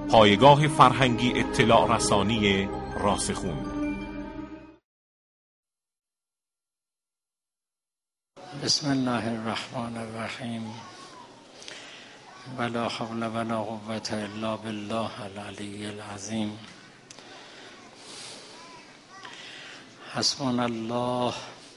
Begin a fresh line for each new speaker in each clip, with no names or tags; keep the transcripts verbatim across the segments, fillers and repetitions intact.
پایگاه فرهنگی اطلاع رسانی راسخون.
بسم الله الرحمن الرحیم. ولا حول ولا قوة الا بالله العلی العظیم. حسبنا الله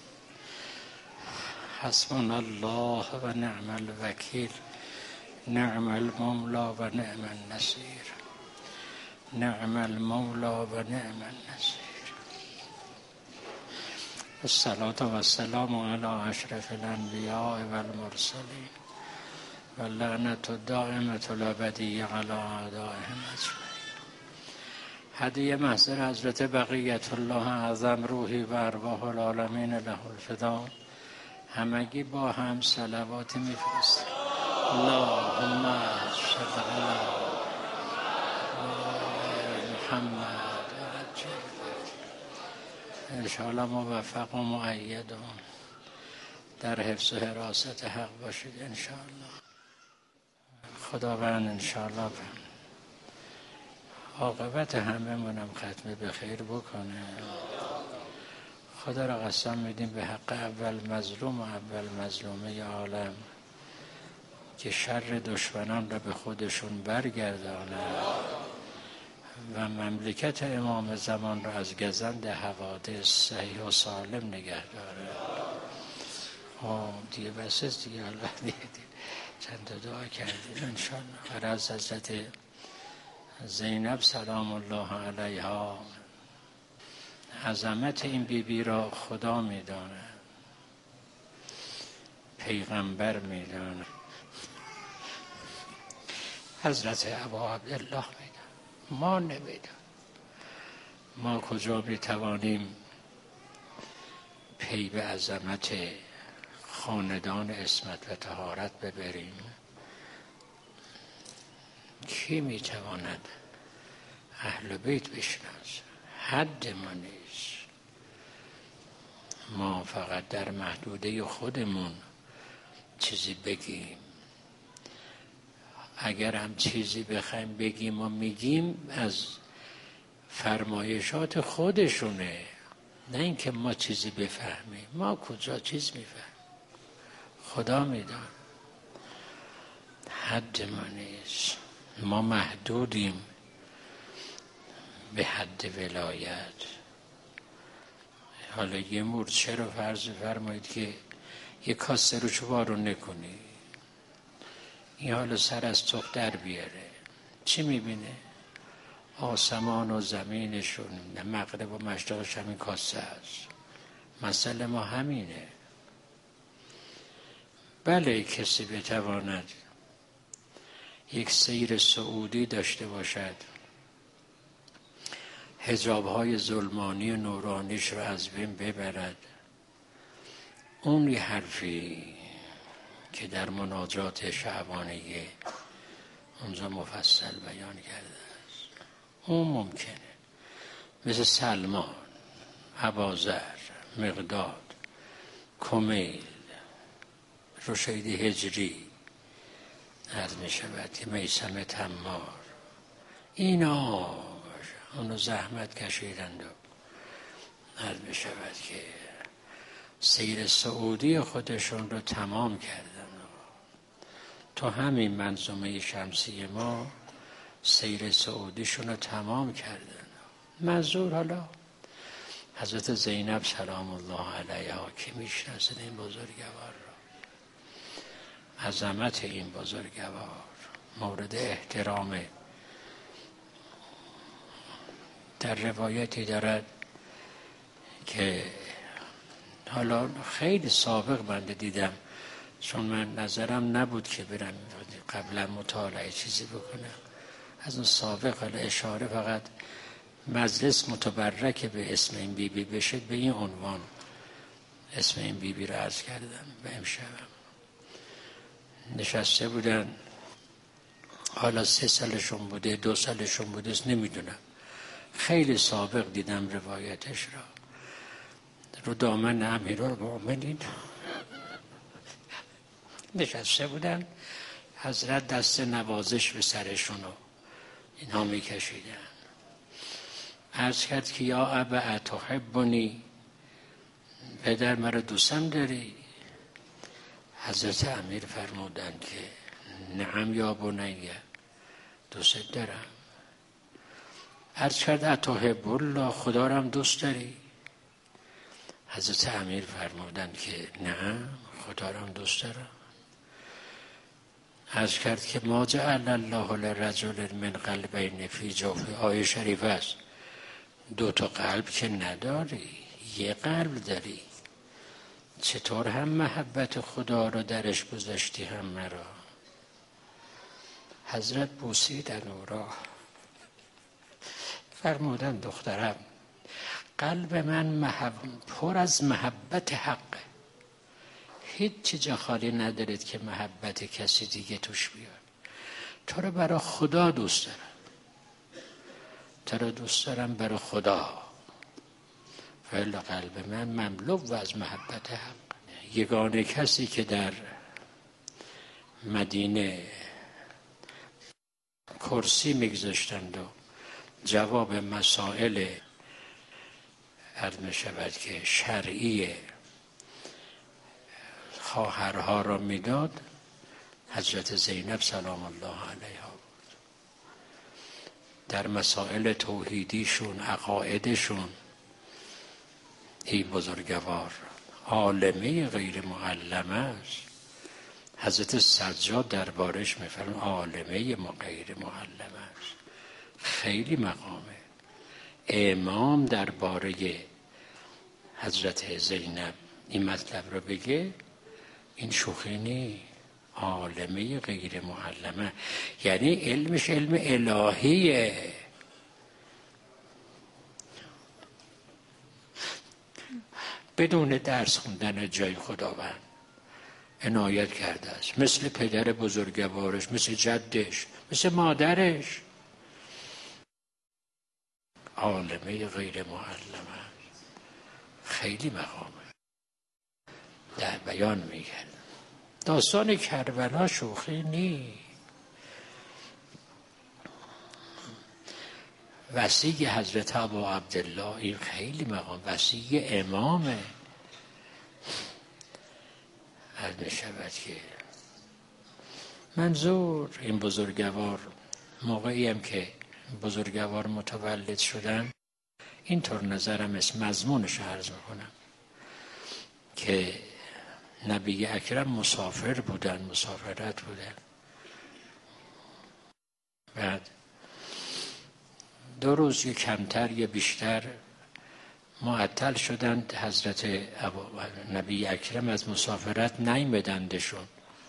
حسبنا الله و نعم الوکیل. نعم المولى و نعم النصیر. نعم المولى و نعم النصیر. الصلاة و السلام علی اشرف الانبیاء و المرسلین و لعنت الدائمة الابدیة علی اعدائهم اجمعین. هدیه محضر حضرت بقیت الله اعظم روحی و ارواح العالمین له الفدا. همگی با هم صلواتی میفرستیم. اللهم صل علی محمد و عجل. انشاءالله موفق و مؤید و در حفظ و حراست حق باشید انشاءالله. خداوند انشاءالله عاقبت همه منم ختم به خیر بکنه. خدا را قسم میدیم به حق اول مظلوم و اول مظلومه عالم که شر دشمنان را به خودشون برگردانه و مملکت امام زمان را از گزند حوادث صحیح و سالم نگه داره. آه دیگه بس است دیگه. الله دیگه چند تا دعا کردیم انشاءالله. غرض حضرت زینب سلام الله علیها عظمت این بیبی بی را خدا میدانه، پیغمبر میدانه، حضرت ابا عبدالله میدانه، ما نمیدانه. ما کجا میتوانیم پی به عظمت خاندان عصمت و طهارت ببریم؟ کی میتواند اهل بیت بشناسه؟ حد ما نیست. ما فقط در محدوده خودمون چیزی بگیم. اگر هم چیزی بخوایم بگیم و میگیم از فرمایشات خودشونه، نه اینکه ما چیزی بفهمیم. ما کجا چیز میفهمیم؟ خدا میدان. حد ما نیست. ما محدودیم به حد ولایت. حالا یه مورچه رو فرض فرمایید که یه کاسه رو چوبارون نکنی، این حالا سر از تخت در بیاره، چی میبینه؟ آسمان و زمینشون، مغرب و مشرقش همین کاسه است. مسئله ما همینه. بله کسی بتواند یک سیر سعودی داشته باشد، حجاب‌های ظلمانی و نورانیش رو از بین ببرد. اون یه حرفی که در مناجات شعبانیه اونجا مفصل بیان کرده است، اون ممکنه. مثل سلمان، ابوذر، مقداد، کمیل، رشید هجری عرض می شود که میثم تمار، اینا اونو زحمت کشیدند و عرض می شود که سیر سعودی خودشون رو تمام کردن. تو همین منظومه شمسی ما سیر سعودیشون رو تمام کردن. منظور حالا حضرت زینب سلام الله علیها که میشناسد این بزرگوار رو، عظمت این بزرگوار مورد احترامه. در روایتی دارد که حالا خیلی سابق بنده دیدم، چون من نظرم نبود که برم قبلا مطالعه چیزی بکنم، از اون سابق حالا اشاره فقط مجلس متبرک به اسم این بیبی بی بشه، به این عنوان اسم این بیبی بی رو عرض کردم. به امشبم نشسته بودن، حالا سه سالشون بوده دو سالشون بوده نمیدونم، خیلی سابق دیدم روایتش را، رو دامن امیرالمومنین نشسته بودن، حضرت دست نوازش به سرشونو اینها می کشیدن. عرض کرد که یا ابا اتحبنی، پدر مرا دوستم داری؟ حضرت امیر فرمودند که نعم یا بنیه، دوست دارم. عرض کرد اتحب الله، خدا را هم دوست داری؟ حضرت امیر فرمودند که نعم، خدا را هم دوست دارم. عرض کرد که ما جعل الله لرجل من قلبین فی جوفه، آیه شریف است. دو تا قلب که نداری، یه قلب داری. چطور هم محبت خدا رو درش گذاشتی هم مرا؟ حضرت بوسیدن او را، فرمودن دخترم قلب من محب... پر از محبت حقه، هیچ چی جا خالی ندارید که محبت کسی دیگه توش بیاد. تو رو برای خدا دوست دارم، تو رو دوست دارم برای خدا. فعلا قلب من مملو و از محبت حق. یگانه کسی که در مدینه کرسی میگذاشتند و جواب مسائل عرض می شود که شرعی خواهرها را میداد، حضرت زینب سلام الله علیها بود. در مسائل توحیدیشون، عقایدشون، این بزرگوار عالمه غیر معلمه است. حضرت سجاد دربارش میفرمایند عالمه ما غیر معلمه است. خیلی مقامه. امام درباره حضرت زینب این مطلب رو بگه، این شوخی نیست. عالمه غیر معلمه یعنی علمش علم الهیه. بدون درس خوندن جای خداوند عنایت کرده است، مثل پدر بزرگوارش، مثل جدش، مثل مادرش. عالمه غیر معلمه خیلی مقامه. در بیان میگن داستان کربلا شوخی نی. وصی حضرت ابا عبدالله این خیلی مقام، وصی امامه. عرض می شود که منظور این بزرگوار، موقعی هم که بزرگوار متولد شدن، اینطور نظرم است، مضمونش عرض میکنم که نبی اکرم مسافر بودن، مسافرت بودن. بعد دو روز یا کمتر یا بیشتر معطل شدند. حضرت نبی اکرم از مسافرت نیامدندشون.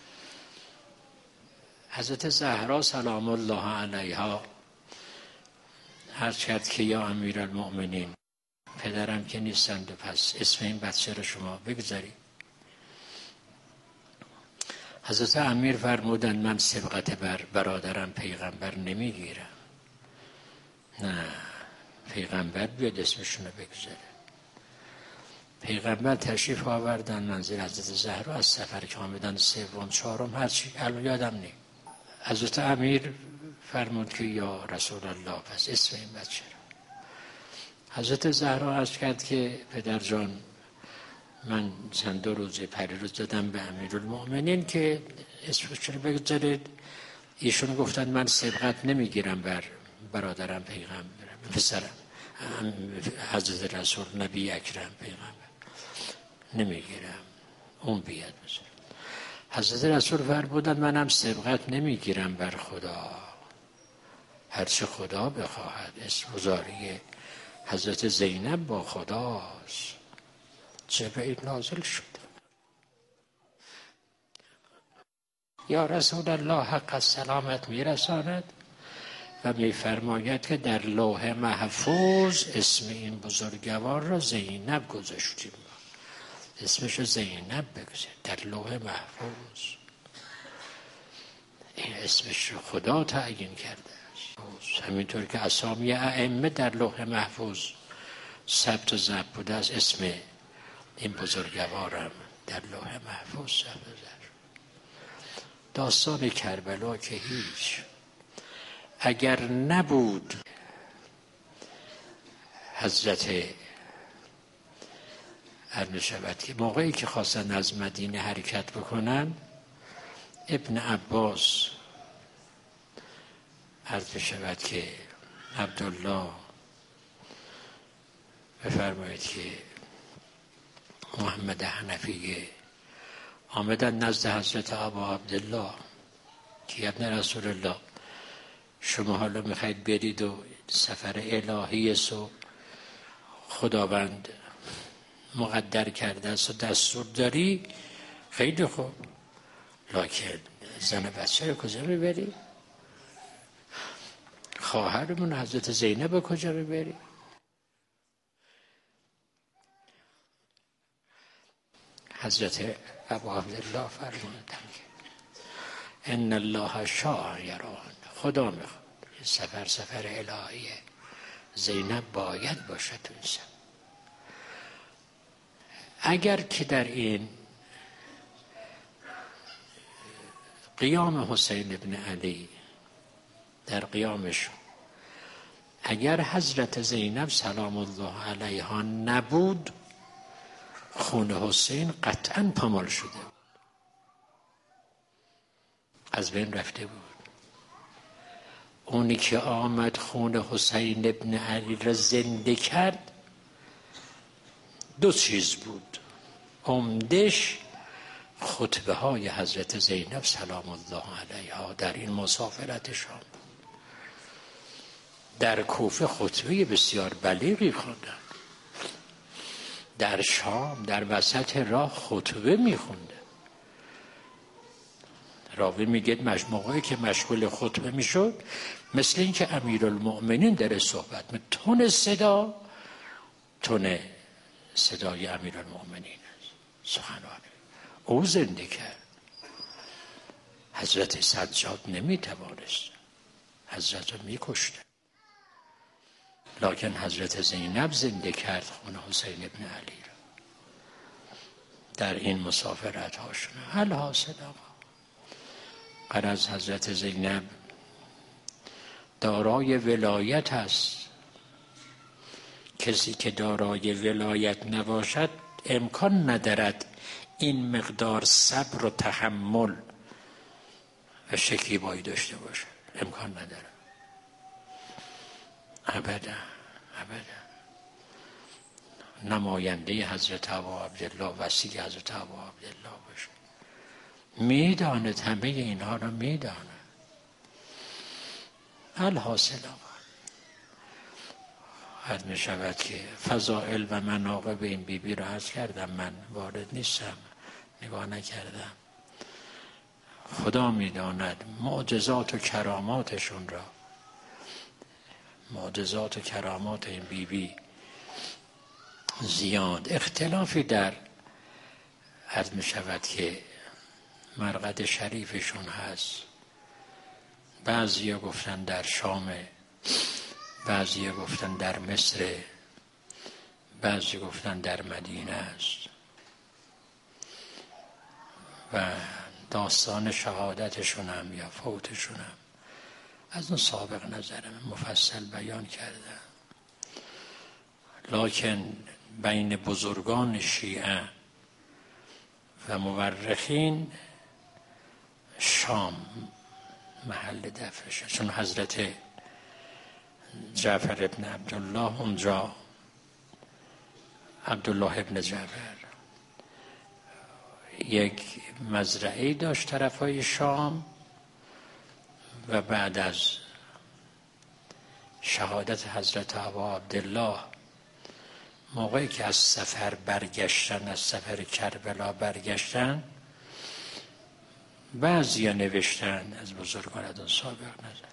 حضرت زهرا سلام الله علیها عرض کرد که یا امیرالمؤمنین، پدرم که نیستند و پس اسم این بچه رو شما بگذارید. حضرت امیر فرمودند من سبقت بر برادرم پیغمبر نمیگیرم. نه، پیغمبر بیاد اسمشون رو بگذاره. پیغمبر تشریف آوردن منزل حضرت زهرا، از سفر که آمدن سوم چهارم هرچی الان یادم نیم. حضرت امیر فرمود که یا رسول الله پس اسم این بچه رو. حضرت زهرا عرض کرد که پدر جان من چند دو روز پری روز دادم به امیرالمؤمنین که اسمش رو بگذارید. ایشون گفتن من سبقت نمیگیرم بر برادرم پیغمبر، پسرم حضرت رسول نبی اکرم پیغمبر نمیگیرم، اون بیاد بزن. حضرت رسول فرمودند منم سبقت نمیگیرم بر خدا، هرچه خدا بخواهد. اسمگذاری حضرت زینب با خداست. جبرئیل نازل شد. یا رسول الله حق السلامت میرساند و میفرماید که در لوح محفوظ اسم این بزرگوار را زینب گذاشتیم. اسمش رو زینب بگذار در لوح محفوظ. این اسمش رو خدا تعیین کرده است. همینطور که اسامی ائمه در لوح محفوظ ثبت و ضبط بوده است، اسم این بزرگوارم در لوح محفوظ ثبت و ضبط. داستان کربلا که هیچ اگر نبود حضرت عرض شود که موقعی که خواستن از مدینه حرکت بکنن، ابن عباس عرض شود که عبدالله بفرمایید که محمد حنفیه آمدن نزد حضرت ابا عبدالله که ابن رسول الله شما حالا میخواید برید و سفر الهی سو خداوند مقدر کرده است و دستور داری، خیلی خوب، لکن زن بچه رو کجا ببری؟ خواهرمون حضرت زینب کجا ببری؟ حضرت ابا عبدالله فرمودند که ان الله شاعران، خدا میخواد این سفر سفر الهیه، زینب باید باشد تو این سفر. اگر که در این قیام حسین ابن علی در قیامشون اگر حضرت زینب سلام الله علیها نبود، خون حسین قطعا پامال شده بود، از بین رفته بود. اونی که آمد خون حسین ابن علی را زنده کرد دو چیز بود، عمدش خطبه های حضرت زینب سلام الله علیها در این مسافرتشان. در کوفه خطبه بسیار بلیغی خواندند، در شام در وسط راه خطبه میخونده. راوی میگه موقعی که مشغول خطبه میشد مثل این که امیرالمؤمنین در صحبت می تون صدا تون صدای امیرالمؤمنین است، سخنانه او زنده کرد. حضرت سجاد نمیتوانست، حضرت رو میکشته، لکن حضرت زینب زنده کرد خون حسین ابن علی را در این مسافرت هاشون. الحاصل آقا غرض حضرت زینب دارای ولایت است. کسی که دارای ولایت نباشد امکان ندارد این مقدار صبر و تحمل و شکیبایی داشته باشد، امکان ندارد ابدا ابدا. نماینده حضرت ابا عبدالله، وصی حضرت ابا عبدالله باشه، میداند همه اینها رو میداند. الحاصل آقا حد می شود که فضائل و مناقب این بی بی رو عرض کردم، من وارد نیستم، نگاه نکردم. خدا میداند معجزات و کراماتشون را، معجزات و کرامات این بی بی زیاد. اختلافی در عرض می شود که مرقد شریفشون هست. بعضی گفتن در شام، بعضی گفتن در مصر، بعضی گفتن در مدینه است و داستان شهادتشون هم یا فوتشون هم از اون سابق نظرم مفصل بیان کردم. لکن بین بزرگان شیعه و مورخین شام محل دفنشه، چون حضرت جعفر ابن عبدالله اونجا، عبدالله ابن جعفر یک مزرعه داشت طرفای شام و بعد از شهادت حضرت ابا عبدالله موقعی که از سفر برگشتن، از سفر کربلا برگشتن، بعضی نوشتن از بزرگان از اون سابق نظر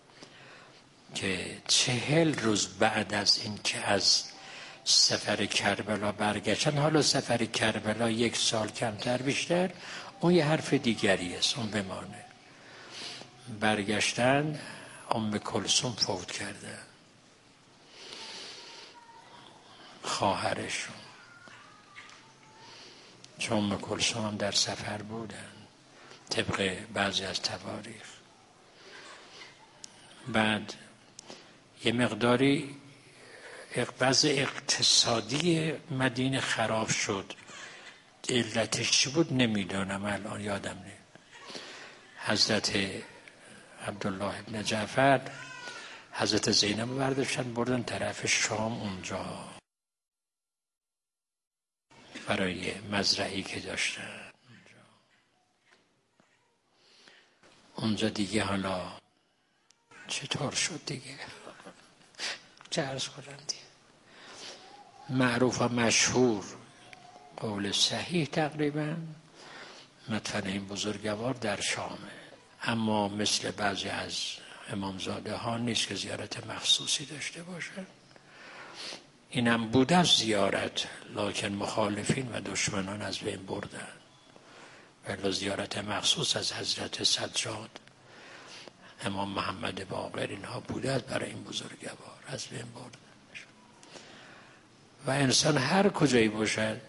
که چهل روز بعد از این که از سفر کربلا برگشتن، حالا سفر کربلا یک سال کمتر بیشتر، اون یه حرف دیگری است، اون بمانه، برگشتن ام کلثوم فوت کرده، خواهرشون، چون ام کلثوم هم در سفر بودن طبق بعضی از تواریخ بعد یه مقداری وضع اقتصادی مدینه خراب شد. علتش چی بود نمیدونم، الان یادم نیست. حضرت عبدالله ابن جعفر حضرت زینب برداشتن بردن طرف شام، اونجا برای مزرعی که داشتن اونجا, اونجا دیگه حالا چطور شد دیگه چه عرض کنم دیگه، معروف و مشهور قول صحیح تقریبا مدفن این بزرگوار در شامه، اما مثل بعضی از امامزاده ها نیست که زیارت مخصوصی داشته باشه. اینم بود از زیارت، لکن مخالفین و دشمنان از بین بردن. ولی زیارت مخصوص از حضرت سجاد، امام محمد باقر، اینها بوده برای این بزرگوار، از بین بردن. و انسان هر کجایی باشد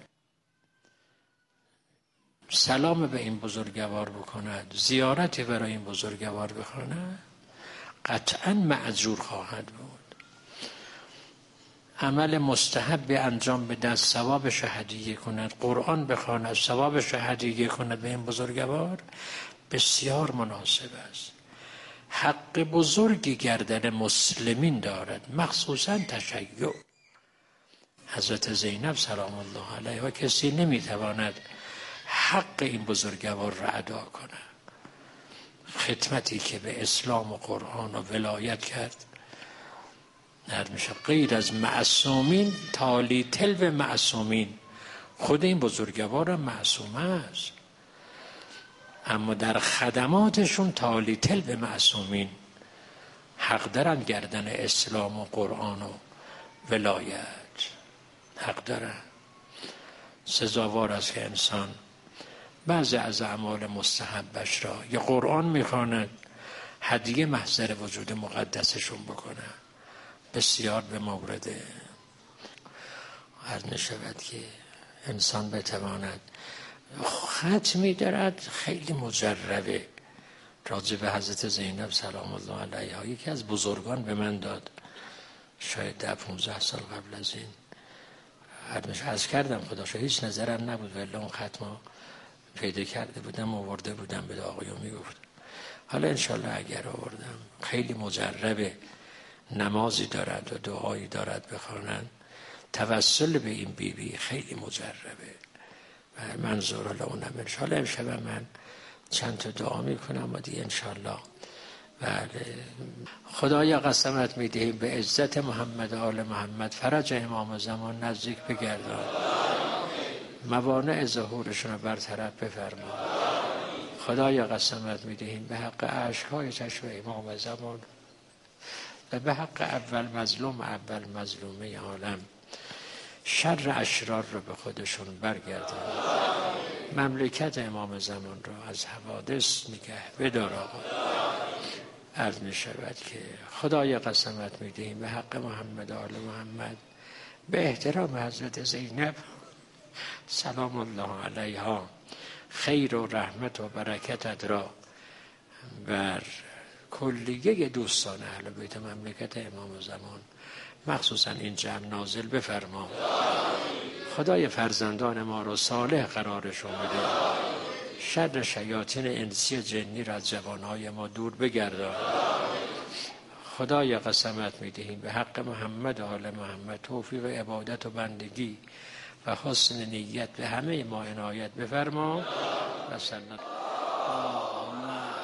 سلام به این بزرگوار بکند، زیارتی برای این بزرگوار بکند، قطعا مأجور خواهد بود. عمل مستحب انجام بده، ثوابش هدیه کند، قرآن بخواند، ثوابش هدیه کند به این بزرگوار، بسیار مناسب است. حق بزرگی گردن مسلمین دارد، مخصوصا تشیع. حضرت زینب سلام الله علیها کسی نمیتواند حق این بزرگوار را ادا کنه. خدمتی که به اسلام و قرآن و ولایت کرد، نرد میشه غیر از معصومین تالی تل معصومین، خود این بزرگوار هم معصومه است، اما در خدماتشون تالی تل به معصومین، حق دارن گردن اسلام و قرآن و ولایت، حق دارن. سزاوار است که انسان بعضی از اعمال مستحبش را یا قرآن میخواند هدیه محضر وجود مقدسشون بکنه. بسیار به مورد عرض میشود که انسان بتواند ختمی دارد خیلی مجربه راجع به حضرت زینب سلام الله علیها. یکی از بزرگان به من داد، شاید ده پونزده سال قبل از این، عرض کردم خداشا هیچ نظرم نبود، ولی اون ختما پیدا کرده بودم آورده بودم به آقایون میگفت. حالا انشالله اگر آوردم، خیلی مجربه، نمازی دارد و دعایی دارد بخوانند، توسل به این بیبی بی خیلی مجربه و منظور حالا اونم انشالله امشب من چند تا دعا میکنم و دیگه انشالله. بله خدایا قسمت میدهیم به عزت محمد آل محمد فرج امام زمان نزدیک بگردان، موانع ظهورشون رو برطرف بفرما. خدایا قسمت میدهیم به حق عشقهای چشم امام زمان و به حق اول مظلوم اول مظلومه عالم، شر اشرار رو به خودشون برگردان، مملکت امام زمان رو از حوادث نگه بدار. آقا عرض می شود که خدای قسمت می دهیم به حق محمد آل محمد به احترام حضرت زینب سلام الله علیها، خیر و رحمت و برکتت را بر کلیه دوستان اهل بیت مملکت امام زمان مخصوصا این جمع نازل بفرما. خدای فرزندان ما رو صالح قرارشون بده، شر شیاطین انسی جنی را از جوانهای ما دور بگردان. خدای قسمت میدهیم به حق محمد آل محمد توفیق عبادت و بندگی و حسن نیت به همه ما عنایت بفرما و سلام.